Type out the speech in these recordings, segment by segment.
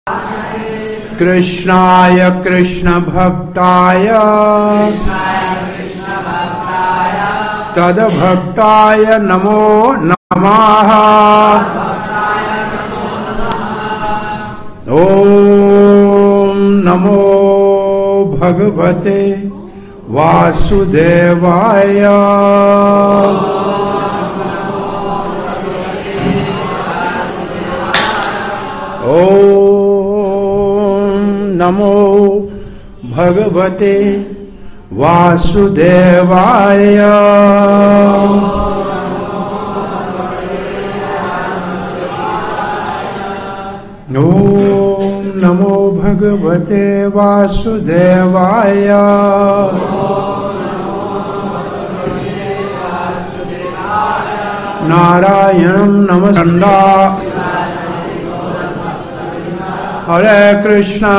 कृष्णाय कृष्ण भक्ताय तद्भक्ताय नमो नमः। ओम नमो भगवते वासुदेवाय। ओम नमो भगवते वासुदेवाय। ओम नमो भगवते वासुदेवाय। नारायणं नमस्कृत्य हरे कृष्णा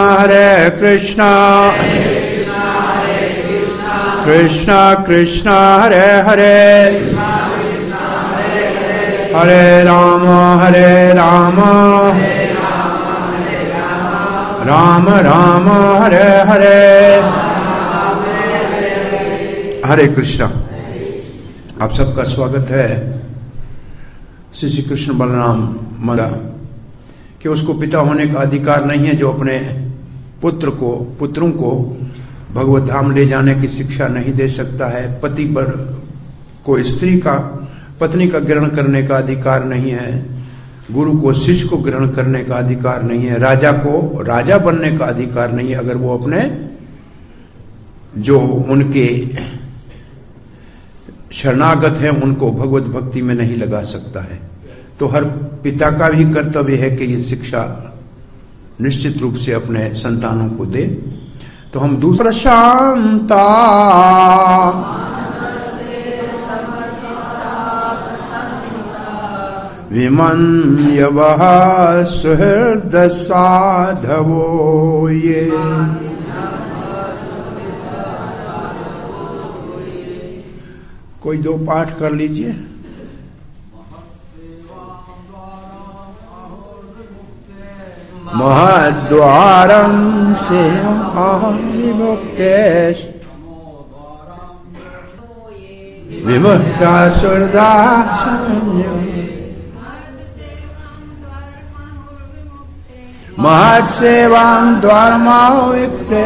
कृष्णा कृष्णा हरे हरे हरे राम राम राम हरे हरे। हरे कृष्णा। आप सबका स्वागत है श्री कृष्ण बलराम मरा कि उसको पिता होने का अधिकार नहीं है, जो अपने पुत्रों को भगवत धाम ले जाने की शिक्षा नहीं दे सकता है। पति पर को पत्नी का ग्रहण करने का अधिकार नहीं है। गुरु को शिष्य को ग्रहण करने का अधिकार नहीं है। राजा को राजा बनने का अधिकार नहीं है, अगर वो अपने जो उनके शरणागत हैं उनको भगवत भक्ति में नहीं लगा सकता है। तो हर पिता का भी कर्तव्य है कि ये शिक्षा निश्चित रूप से अपने संतानों को दे। तो हम दूसरा शांता विमन्यवः सुहृद साधवो ये। कोई दो पाठ कर लीजिए। महद्वारं से विमुक्तेश विमुक्ता सुरदा महत्सेवां द्वारमायुक्ते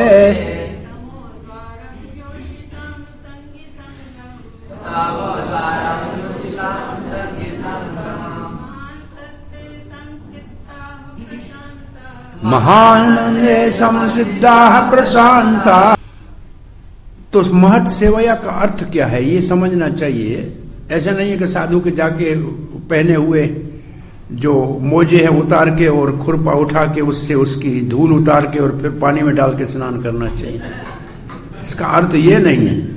महानंदे संसिद्धा प्रशांता। तो महत् सेवया का अर्थ क्या है ये समझना चाहिए। ऐसा नहीं है कि साधु के जाके पहने हुए जो मोजे हैं उतार के और खुरपा उठा के उससे उसकी धूल उतार के और फिर पानी में डाल के स्नान करना चाहिए। इसका अर्थ ये नहीं है।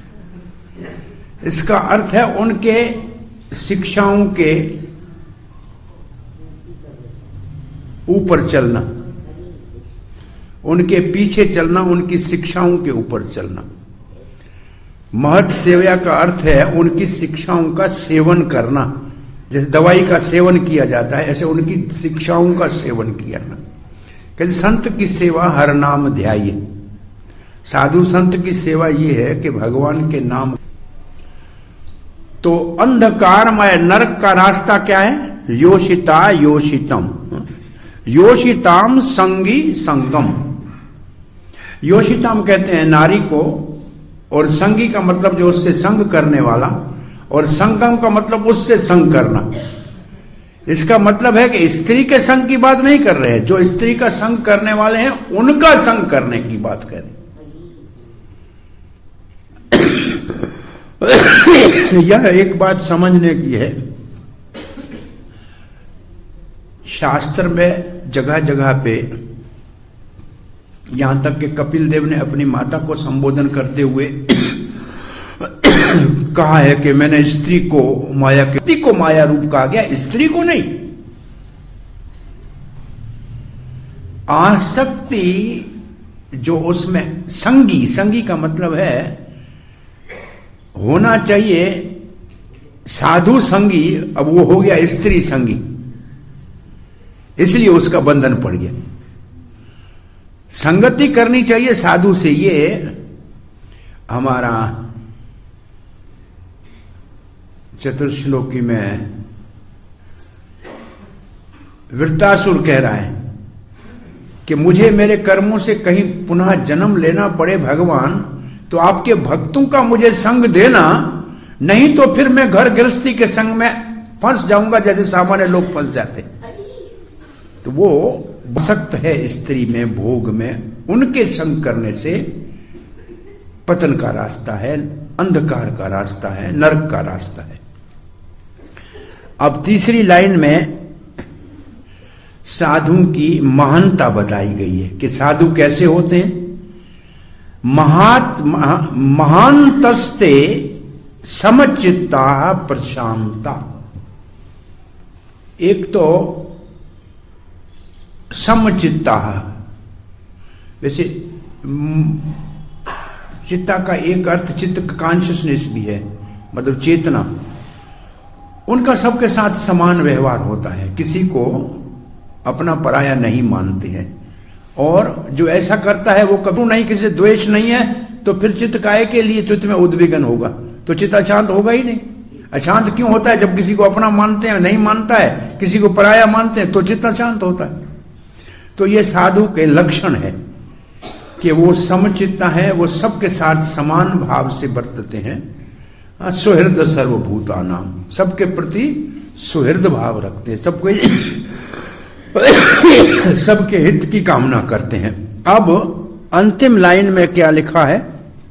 इसका अर्थ है उनके शिक्षाओं के ऊपर चलना, उनके पीछे चलना, उनकी शिक्षाओं के ऊपर चलना। महत् सेवा का अर्थ है उनकी शिक्षाओं का सेवन करना। जैसे दवाई का सेवन किया जाता है ऐसे उनकी शिक्षाओं का सेवन किया ना। कहते संत की सेवा हर नाम ध्याये। साधु संत की सेवा ये है कि भगवान के नाम। तो अंधकारमय नरक का रास्ता क्या है? योषिता योषितम योषिताम संगी संगम। योषिताम कहते हैं नारी को, और संगी का मतलब जो उससे संग करने वाला, और संगम का मतलब उससे संग करना। इसका मतलब है कि स्त्री के संग की बात नहीं कर रहे हैं, जो स्त्री का संग करने वाले हैं उनका संग करने की बात कर रहे। यह एक बात समझने की है। शास्त्र में जगह जगह पे, यहां तक कि कपिल देव ने अपनी माता को संबोधन करते हुए कहा है कि मैंने स्त्री को माया रूप कहा गया, स्त्री को नहीं। आसक्ति जो उसमें संगी का मतलब है होना चाहिए साधु संगी, अब वो हो गया स्त्री संगी, इसलिए उसका बंधन पड़ गया। संगति करनी चाहिए साधु से। ये हमारा चतुर्श्लोकी में वृत्तासुर कह रहा है कि मुझे मेरे कर्मों से कहीं पुनः जन्म लेना पड़े भगवान, तो आपके भक्तों का मुझे संग देना, नहीं तो फिर मैं घर गृहस्थी के संग में फंस जाऊंगा जैसे सामान्य लोग फंस जाते। तो वो सख्त है स्त्री में, भोग में, उनके संग करने से पतन का रास्ता है, अंधकार का रास्ता है, नरक का रास्ता है। अब तीसरी लाइन में साधु की महानता बताई गई है कि साधु कैसे होते हैं। महानतस्ते समचित्ता प्रशांता। एक तो समचित्ता, वैसे चित्ता का एक अर्थ चित्त कॉन्शियसनेस भी है, मतलब चेतना। उनका सबके साथ समान व्यवहार होता है, किसी को अपना पराया नहीं मानते हैं, और जो ऐसा करता है वो कभी नहीं, किसी से द्वेष नहीं है, तो फिर चित्त काय के लिए चित्त में उद्विग्न होगा, तो चित्त अशांत होगा ही नहीं। अशांत क्यों होता है? जब किसी को अपना मानते हैं, नहीं मानता है, किसी को पराया मानते हैं, तो चित्त अशांत होता है। तो ये साधु के लक्षण है कि वो समचित्ता है, वो सबके साथ समान भाव से बरतते हैं। सुहृद सर्वभूतानाम, सबके प्रति सुहृद भाव रखते हैं, सबको सबके हित की कामना करते हैं। अब अंतिम लाइन में क्या लिखा है?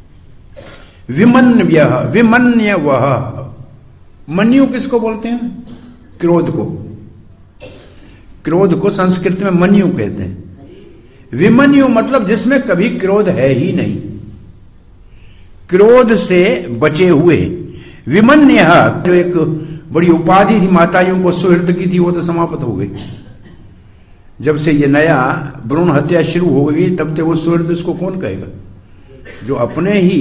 विमन्य वह। मन्यु किसको बोलते हैं? क्रोध को। क्रोध को संस्कृत में मन्यु कहते हैं। विमन्यु मतलब जिसमें कभी क्रोध है ही नहीं, क्रोध से बचे हुए। विमन्य जो एक बड़ी उपाधि थी माताओं को सुहृद की थी, वो तो समाप्त हो गई। जब से ये नया भ्रूण हत्या शुरू हो गई तब से वो सुहृद उसको कौन कहेगा? जो अपने ही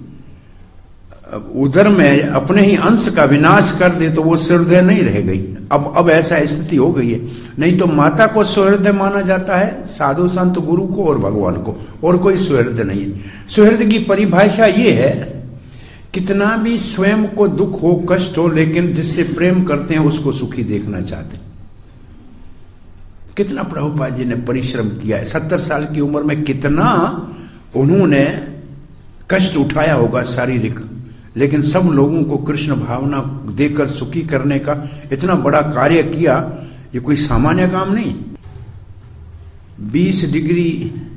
उधर में अपने ही अंश का विनाश कर दे तो वो सुहृदय नहीं रह गई। अब ऐसा स्थिति हो गई है। नहीं तो माता को सुहृदय माना जाता है, साधु संत गुरु को और भगवान को, और कोई सुहृदय नहीं है। सुहृद की परिभाषा ये है, कितना भी स्वयं को दुख हो, कष्ट हो, लेकिन जिससे प्रेम करते हैं उसको सुखी देखना चाहते हैं। कितना प्रभुपाद जी ने परिश्रम किया है, 70 साल की उम्र में कितना उन्होंने कष्ट उठाया होगा शारीरिक, लेकिन सब लोगों को कृष्ण भावना देकर सुखी करने का इतना बड़ा कार्य किया। ये कोई सामान्य काम नहीं। 20 डिग्री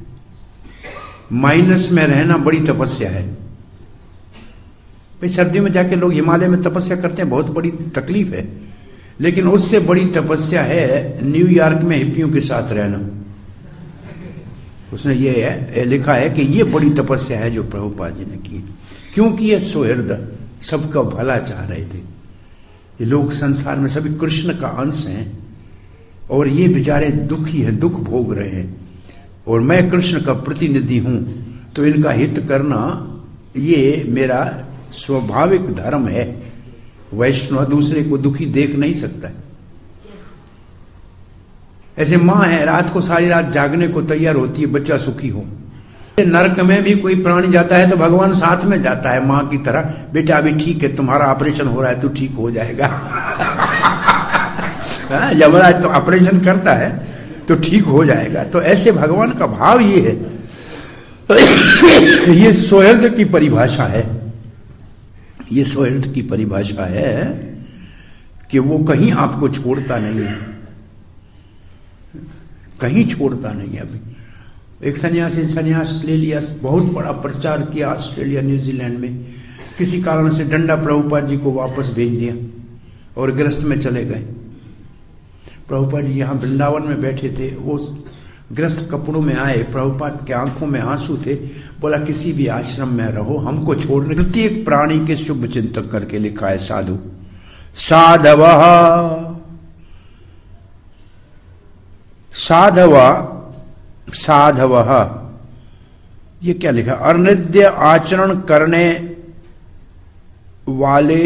माइनस में रहना बड़ी तपस्या है भाई। सर्दियों में जाके लोग हिमालय में तपस्या करते हैं, बहुत बड़ी तकलीफ है, लेकिन उससे बड़ी तपस्या है न्यूयॉर्क में हिप्पियों के साथ रहना। उसने ये लिखा है कि ये बड़ी तपस्या है जो प्रभुपाद जी ने की, क्योंकि ये सुहृद सबका भला चाह रहे थे। ये लोग संसार में सभी कृष्ण का अंश हैं और ये बेचारे दुखी हैं, दुख भोग रहे हैं, और मैं कृष्ण का प्रतिनिधि हूं, तो इनका हित करना ये मेरा स्वाभाविक धर्म है। वैष्णव दूसरे को दुखी देख नहीं सकता है। ऐसे मां है, रात को सारी रात जागने को तैयार होती है बच्चा सुखी हो। नरक में भी कोई प्राणी जाता है तो भगवान साथ में जाता है मां की तरह, बेटा अभी ठीक है, तुम्हारा ऑपरेशन हो रहा है, तू ठीक हो जाएगा। यमराज तो ऑपरेशन करता है तो ठीक हो जाएगा। तो ऐसे भगवान का भाव ये है। ये सुहृद की परिभाषा है। ये सुहृद की परिभाषा है कि वो कहीं आपको छोड़ता नहीं है, कहीं छोड़ता नहीं है। अभी एक सन्यासी सन्यास ले लिया, बहुत बड़ा प्रचार किया ऑस्ट्रेलिया न्यूजीलैंड में, किसी कारण से डंडा प्रभुपाद जी को वापस भेज दिया और गृहस्थ में चले गए। प्रभुपाद जी यहाँ वृंदावन में बैठे थे, वो गृहस्थ कपड़ों में आए, प्रभुपाद के आंखों में आंसू थे। बोला किसी भी आश्रम में रहो, हमको छोड़ने, प्रत्येक प्राणी के शुभ चिंतन करके लिखा है साधु। साधव साधव साधव, ये क्या लिखा? अनित्य आचरण करने वाले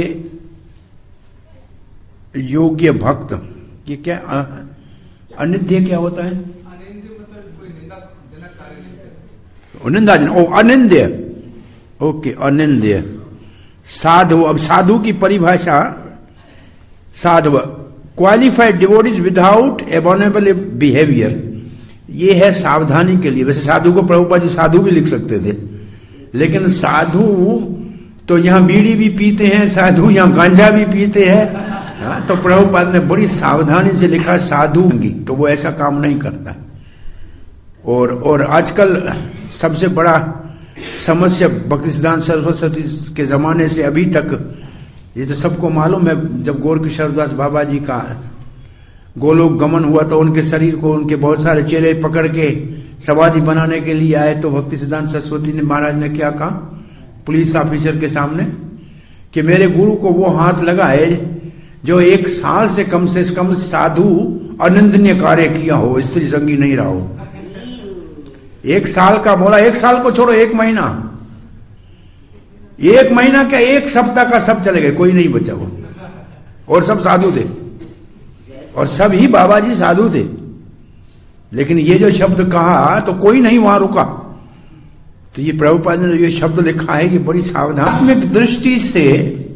योग्य भक्त। ये क्या अनित्य क्या होता है? अनित्य मतलब अनिंद्य, ओके, अनिंद्य साधु। अब साधु की परिभाषा, sadhu qualified devotees without abominable behaviour, ये है सावधानी के लिए। वैसे साधु को प्रभुपाद जी साधु भी लिख सकते थे, लेकिन साधु तो यहां बीड़ी भी पीते हैं, साधु यहां गांजा भी पीते हैं। तो प्रभुपाद ने बड़ी सावधानी से लिखा साधु, तो वो ऐसा काम नहीं करता। और आजकल सबसे बड़ा समस्या भक्तिसिद्धांत सरस्वती के जमाने से अभी तक, ये तो सबको मालूम है, जब गौरकिशोरदास बाबा जी का गोलोक गमन हुआ तो उनके शरीर को उनके बहुत सारे चेले पकड़ के समाधि बनाने के लिए आए, तो भक्तिसिद्धांत सरस्वती ने महाराज ने क्या कहा पुलिस ऑफिसर के सामने कि मेरे गुरु को वो हाथ लगाए जो 1 साल से कम साधु अनिंदनीय कार्य किया हो, स्त्री संगी नहीं रहा हो। 1 साल का बोला, 1 साल को छोड़ो, 1 महीना, 1 महीना क्या 1 सप्ताह का सब चले गए, कोई नहीं बचा वो, और सब साधु थे, और सब ही बाबा जी साधु थे। लेकिन ये जो शब्द कहा तो कोई नहीं वहां रुका। तो ये प्रभुपाद ने ये शब्द लिखा है, ये बड़ी सावधात्मक दृष्टि से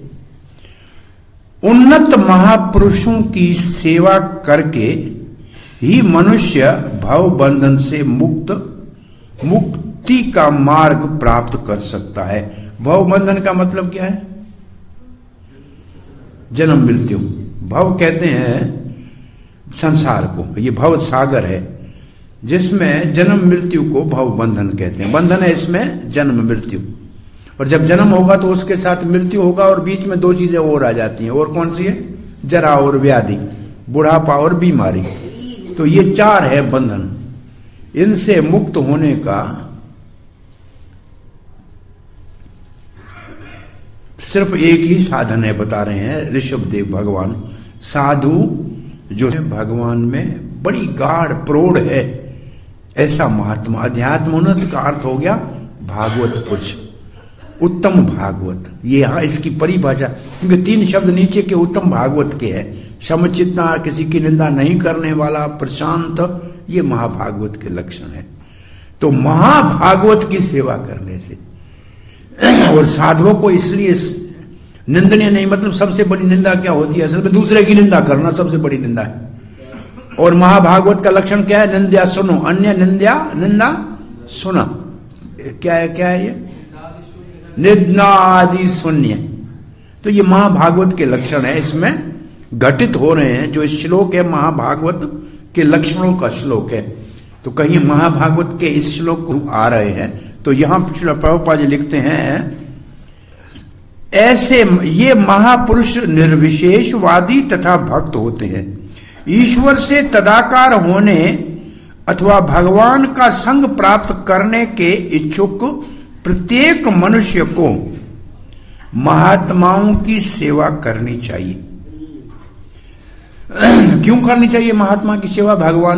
उन्नत महापुरुषों की सेवा करके ही मनुष्य भव बंधन से मुक्ति का मार्ग प्राप्त कर सकता है। भव बंधन का मतलब क्या है? जन्म मृत्यु। भव कहते हैं संसार को, ये भव सागर है जिसमें जन्म मृत्यु को भव बंधन कहते हैं। बंधन है इसमें जन्म मृत्यु, और जब जन्म होगा तो उसके साथ मृत्यु होगा, और बीच में 2 चीजें और आ जाती हैं। और कौन सी है? जरा और व्याधि, बुढ़ापा और बीमारी। तो ये 4 है बंधन। इनसे मुक्त होने का सिर्फ एक ही साधन है, बता रहे हैं ऋषभदेव भगवान। साधु जो है भगवान में बड़ी गाढ़ प्रौढ़ है, ऐसा महात्मा। अध्यात्म उन्नत का अर्थ हो गया भागवत पुरुष, उत्तम भागवत। ये यहां इसकी परिभाषा, क्योंकि 3 शब्द नीचे के उत्तम भागवत के हैं। समचित्ता, किसी की निंदा नहीं करने वाला, प्रशांत, ये महाभागवत के लक्षण है। तो महाभागवत की सेवा करने से, और साधुओं को इसलिए निंदनीय नहीं, मतलब सबसे बड़ी निंदा क्या होती है? असल में दूसरे की निंदा करना सबसे बड़ी निंदा है। और महाभागवत का लक्षण क्या है? निंदा सुनो, अन्य निंदा सुना। क्या है ये? निंदादि शून्य। तो ये महाभागवत के लक्षण है, इसमें घटित हो रहे हैं। जो श्लोक है महाभागवत के लक्षणों का श्लोक है। तो कहीं महाभागवत के इस श्लोक आ रहे हैं, तो यहां प्रभुपाद जी लिखते हैं ऐसे ये महापुरुष निर्विशेषवादी तथा भक्त होते हैं। ईश्वर से तदाकार होने अथवा भगवान का संग प्राप्त करने के इच्छुक प्रत्येक मनुष्य को महात्माओं की सेवा करनी चाहिए। क्यों करनी चाहिए महात्मा की सेवा?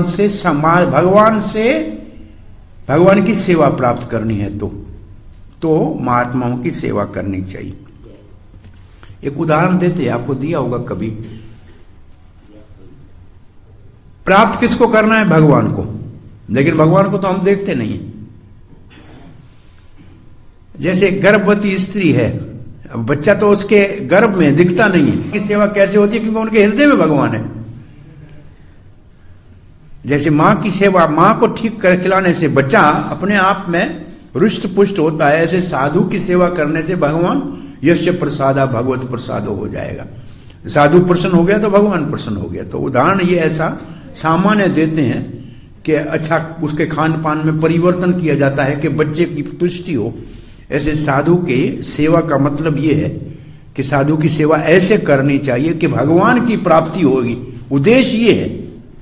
भगवान की सेवा प्राप्त करनी है तो महात्माओं की सेवा करनी चाहिए। एक उदाहरण देते, आपको दिया होगा कभी। प्राप्त किसको करना है? भगवान को। लेकिन भगवान को तो हम देखते नहीं। जैसे गर्भवती स्त्री है, बच्चा तो उसके गर्भ में दिखता नहीं है, की सेवा कैसे होती है? क्योंकि उनके हृदय में भगवान है। जैसे मां की सेवा, मां को ठीक कर खिलाने से बच्चा अपने आप में रुष्ट पुष्ट होता है, ऐसे साधु की सेवा करने से भगवान यस्य प्रसादा भगवत प्रसादो हो जाएगा। साधु प्रसन्न हो गया तो भगवान प्रसन्न हो गया। तो उदाहरण ये ऐसा सामान्य देते हैं कि अच्छा उसके खान पान में परिवर्तन किया जाता है कि बच्चे की तुष्टि हो। ऐसे साधु के सेवा का मतलब ये है कि साधु की सेवा ऐसे करनी चाहिए कि भगवान की प्राप्ति होगी। उद्देश्य ये है।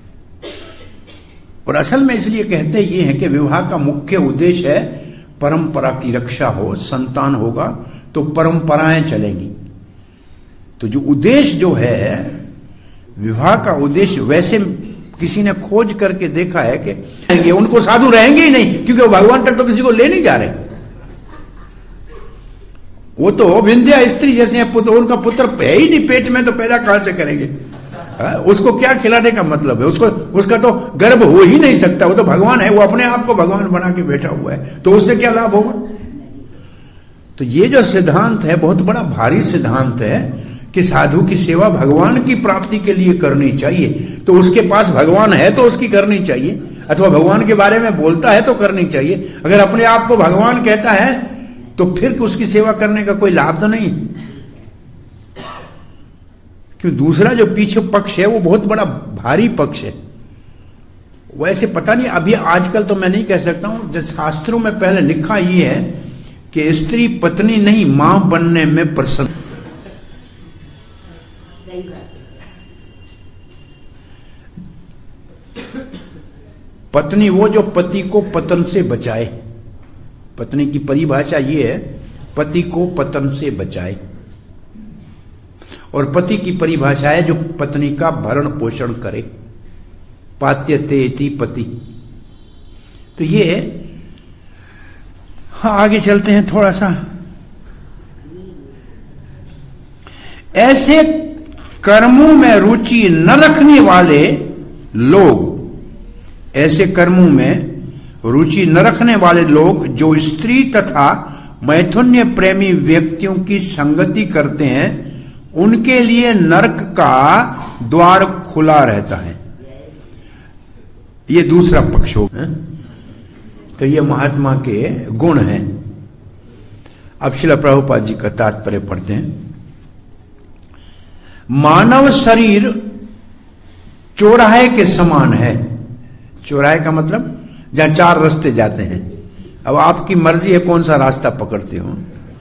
और असल में इसलिए कहते ये हैं कि विवाह का मुख्य उद्देश्य है परंपरा की रक्षा हो। संतान होगा तो परंपराएं चलेंगी। तो जो उद्देश्य जो है विवाह का उद्देश्य, वैसे किसी ने खोज करके देखा है कि उनको साधु रहेंगे ही नहीं, क्योंकि वो भगवान तक तो किसी को ले नहीं जा रहे। वो तो विंध्या स्त्री जैसे हैं, पुत्र, उनका पुत्र है ही नहीं पेट में, तो पैदा कहां से करेंगे? उसको क्या खिलाने का मतलब है? उसका तो गर्भ हो ही नहीं सकता, वो तो भगवान है, वो अपने आप को भगवान बना के बैठा हुआ है, तो उससे क्या लाभ होगा? तो ये जो सिद्धांत है बहुत बड़ा भारी सिद्धांत है कि साधु की सेवा भगवान की प्राप्ति के लिए करनी चाहिए। तो उसके पास भगवान है तो उसकी करनी चाहिए, अथवा भगवान के बारे में बोलता है तो करनी चाहिए। अगर अपने आप को भगवान कहता है तो फिर उसकी सेवा करने का कोई लाभ तो नहीं। क्यों? दूसरा जो पीछे पक्ष है वो बहुत बड़ा भारी पक्ष है। वैसे पता नहीं, अभी आजकल तो मैं नहीं कह सकता हूं, जब शास्त्रों में पहले लिखा ये है कि स्त्री पत्नी नहीं मां बनने में प्रसन्न। पत्नी वो जो पति को पतन से बचाए। पत्नी की परिभाषा ये है, पति को पतन से बचाए। और पति की परिभाषा है जो पत्नी का भरण पोषण करे, पात्यते इति पति। तो ये, हाँ आगे चलते हैं थोड़ा सा। ऐसे कर्मों में रुचि न रखने वाले लोग, ऐसे कर्मों में रुचि न रखने वाले लोग जो स्त्री तथा मैथुन्य प्रेमी व्यक्तियों की संगति करते हैं, उनके लिए नरक का द्वार खुला रहता है। ये दूसरा पक्ष हो। तो ये महात्मा के गुण हैं। अब श्रील प्रभुपाद जी का तात्पर्य पढ़ते हैं। मानव शरीर चौराहे के समान है। चौराहे का मतलब जहां चार रास्ते जाते हैं। अब आपकी मर्जी है कौन सा रास्ता पकड़ते हो।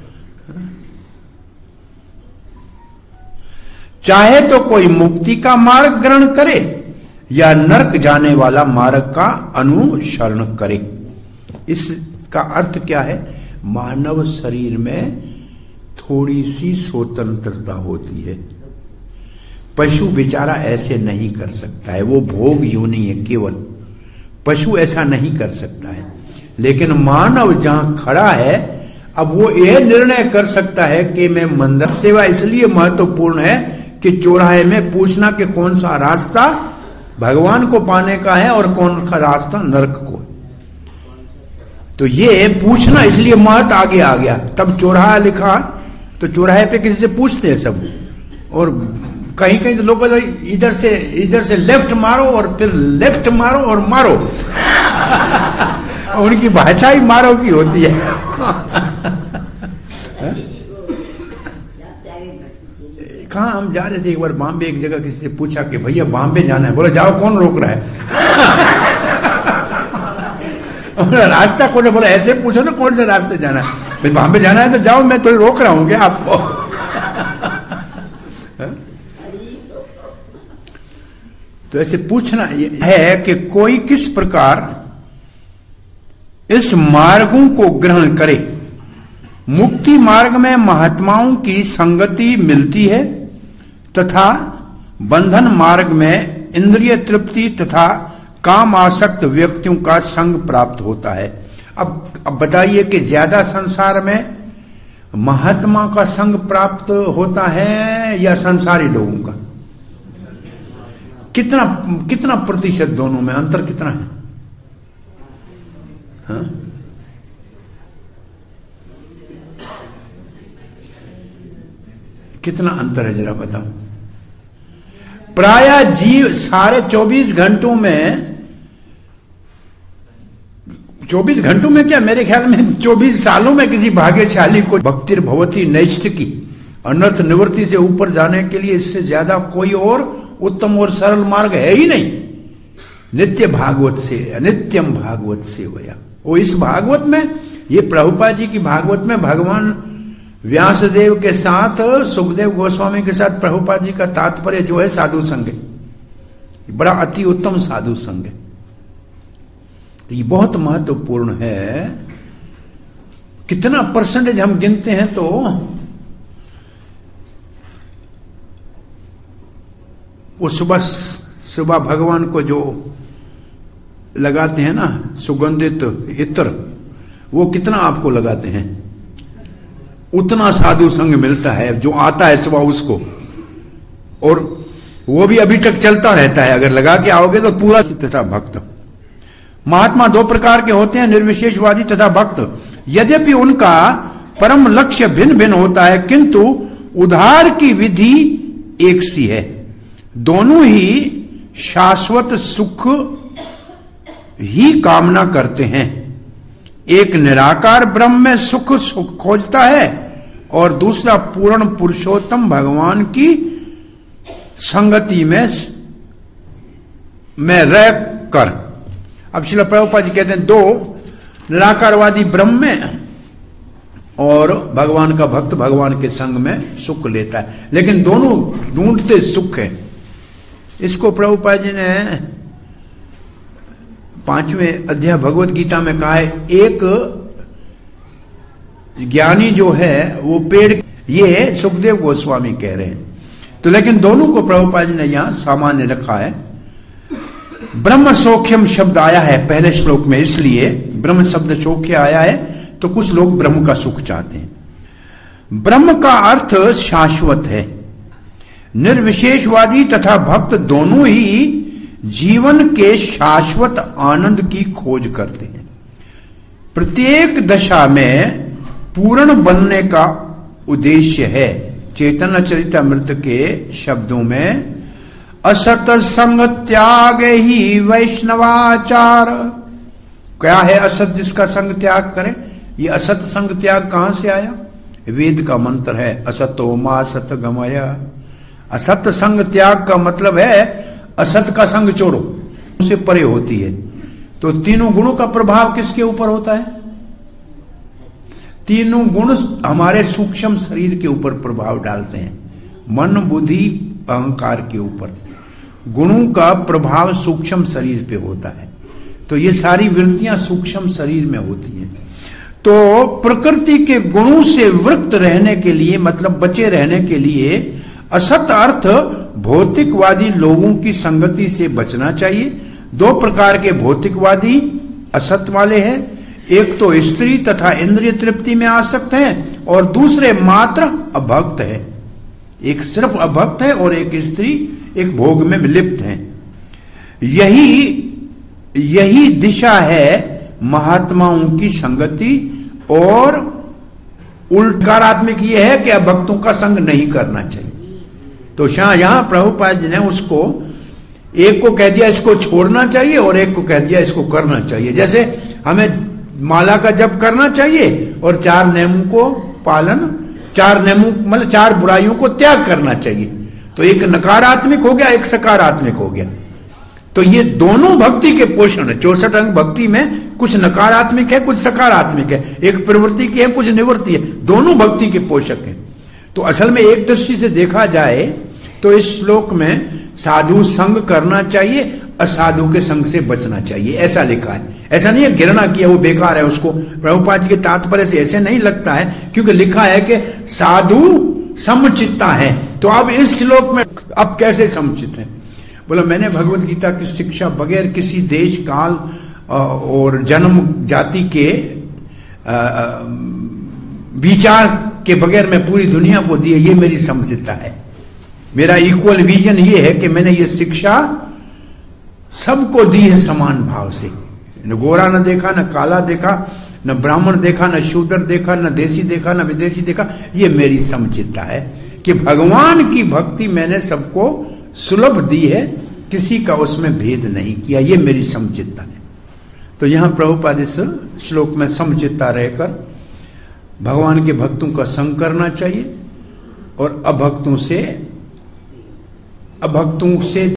चाहे तो कोई मुक्ति का मार्ग ग्रहण करे या नरक जाने वाला मार्ग का अनुसरण करे। इसका अर्थ क्या है? मानव शरीर में थोड़ी सी स्वतंत्रता होती है। पशु बेचारा ऐसे नहीं कर सकता है, वो भोग योनि है केवल। पशु ऐसा नहीं कर सकता है, लेकिन मानव जहां खड़ा है अब वो ये निर्णय कर सकता है कि मैं मंदिर सेवा इसलिए महत्वपूर्ण है कि चौराहे में पूछना कि कौन सा रास्ता भगवान को पाने का है और कौन सा रास्ता नरक को। तो ये पूछना इसलिए महत्व आगे आ गया। तब चौराहा लिखा तो चौराहे पे किसी से पूछते हैं सब, और कहीं कहीं तो लोग इधर से लेफ्ट मारो और फिर लेफ्ट मारो और मारो। उनकी भाषा ही मारो की होती है। कहाँ हम जा रहे थे एक बार बॉम्बे, एक जगह किसी से पूछा कि भैया बॉम्बे जाना है। बोले जाओ, कौन रोक रहा है? रास्ता कौन है? बोले ऐसे पूछो ना कौन से रास्ते जाना है। भाई बॉम्बे जाना है तो जाओ, मैं तो रोक रहा हूं क्या आपको? तो ऐसे पूछना है कि कोई किस प्रकार इस मार्गों को ग्रहण करे। मुक्ति मार्ग में महात्माओं की संगति मिलती है तथा बंधन मार्ग में इंद्रिय तृप्ति तथा काम आसक्त व्यक्तियों का संग प्राप्त होता है। अब बताइए कि ज्यादा संसार में महात्मा का संग प्राप्त होता है या संसारी लोगों का? कितना प्रतिशत दोनों में अंतर कितना है? हाँ? कितना अंतर है जरा बताओ। प्राय जीव सारे 24 घंटों में, 24 घंटों में क्या, मेरे ख्याल में 24 सालों में किसी भाग्यशाली को भक्तिर भवती नैष्ठिकी अनर्थ निवृत्ति से ऊपर जाने के लिए इससे ज्यादा कोई और उत्तम और सरल मार्ग है ही नहीं। नित्य भागवत से, अनित्यम भागवत से होया। वो इस भागवत में, ये प्रभुपाद जी की भागवत में भगवान व्यासदेव के साथ सुखदेव गोस्वामी के साथ प्रभुपाद जी का तात्पर्य जो है साधु संग, बड़ा अति उत्तम साधु संग। तो ये बहुत महत्वपूर्ण है। कितना परसेंटेज हम गिनते हैं तो वो सुबह भगवान को जो लगाते हैं ना सुगंधित इत्र, वो कितना आपको लगाते हैं? उतना साधु संग मिलता है जो आता है सुबह उसको। और वो भी अभी तक चलता रहता है, अगर लगा के आओगे तो पूरा। तथा भक्त, महात्मा दो प्रकार के होते हैं, निर्विशेषवादी तथा भक्त। यद्यपि उनका परम लक्ष्य भिन्न भिन्न होता है, किंतु उद्धार की विधि एक सी है। दोनों ही शाश्वत सुख ही कामना करते हैं। एक निराकार ब्रह्म में सुख खोजता है और दूसरा पूर्ण पुरुषोत्तम भगवान की संगति में रह कर। अब श्रील प्रभुपाद जी कहते हैं दो, निराकारवादी ब्रह्म में और भगवान का भक्त भगवान के संग में सुख लेता है, लेकिन दोनों ढूंढते सुख है। इसको प्रभुपाद जी ने 5वें अध्याय भगवत गीता में कहा है, एक ज्ञानी जो है वो पेड़, ये सुखदेव गोस्वामी कह रहे हैं। तो लेकिन दोनों को प्रभुपाद जी ने यहां सामान्य रखा है। ब्रह्म सौख्यम शब्द आया है पहले श्लोक में, इसलिए ब्रह्म शब्द सौख्य आया है, तो कुछ लोग ब्रह्म का सुख चाहते हैं। ब्रह्म का अर्थ शाश्वत है। निर्विशेषवादी तथा भक्त दोनों ही जीवन के शाश्वत आनंद की खोज करते हैं। प्रत्येक दशा में पूर्ण बनने का उद्देश्य है। चैतन्य चरितामृत के शब्दों में असत संग त्याग ही वैष्णवाचार। क्या है असत जिसका संग त्याग करे? ये असत संग त्याग कहां से आया? वेद का मंत्र है, असतो मा सत गमय। असत संग त्याग का मतलब है असत का संग छोड़ो, उसे परे होती है। तो तीनों गुणों का प्रभाव किसके ऊपर होता है? तीनों गुण हमारे सूक्ष्म शरीर के ऊपर प्रभाव डालते हैं, मन बुद्धि अहंकार के ऊपर। गुणों का प्रभाव सूक्ष्म शरीर पे होता है, तो ये सारी वृत्तियां सूक्ष्म शरीर में होती हैं। तो प्रकृति के गुणों से वृत्त रहने के लिए, मतलब बचे रहने के लिए, असत अर्थ भौतिकवादी लोगों की संगति से बचना चाहिए। दो प्रकार के भौतिकवादी असत वाले हैं, एक तो स्त्री तथा इंद्रिय तृप्ति में आसक्त हैं और दूसरे मात्र अभक्त है। एक सिर्फ अभक्त है और एक स्त्री एक भोग में लिप्त है। यही दिशा है महात्माओं की संगति। और उल्टात्मिक यह है कि अभक्तों का संग नहीं करना चाहिए। तो यहां प्रभुपाद जी ने उसको, एक को कह दिया इसको छोड़ना चाहिए और एक को कह दिया इसको करना चाहिए। जैसे हमें माला का जप करना चाहिए और 4 नियमों को पालन, 4 नियमों मतलब 4 बुराइयों को त्याग करना चाहिए। तो एक नकारात्मक हो गया, एक सकारात्मक हो गया। तो ये दोनों भक्ति के पोषण है। 64 अंग भक्ति में कुछ नकारात्मक है, कुछ सकारात्मक है, एक प्रवृत्ति की है, कुछ निवृत्ति है, दोनों भक्ति के पोषक हैं। तो असल में एक दृष्टि से देखा जाए तो इस श्लोक में साधु संग करना चाहिए, असाधु के संग से बचना चाहिए, ऐसा लिखा है। ऐसा नहीं है घृणा किया वो बेकार है, उसको प्रभुपाद जी के तात्पर्य से ऐसे नहीं लगता है, क्योंकि लिखा है कि साधु समचित्ता है। तो अब इस श्लोक में अब कैसे समचित है? बोला मैंने भगवत गीता की शिक्षा बगैर किसी देश काल और जन्म जाति के विचार के बगैर मैं पूरी दुनिया को दी है, ये मेरी समझता है। मेरा इक्वल विजन ये है कि मैंने ये शिक्षा सबको दी है समान भाव से। न गोरा न देखा, न काला देखा, न ब्राह्मण देखा, न शूद्र देखा, न देशी देखा, न विदेशी देखा। ये मेरी समचित्ता है कि भगवान की भक्ति मैंने सबको सुलभ दी है, किसी का उसमें भेद नहीं किया। ये मेरी समचित्ता है। तो यहां प्रभुपाद इस श्लोक में समचित्ता रहकर भगवान के भक्तों का संग करना चाहिए और अभक्तों से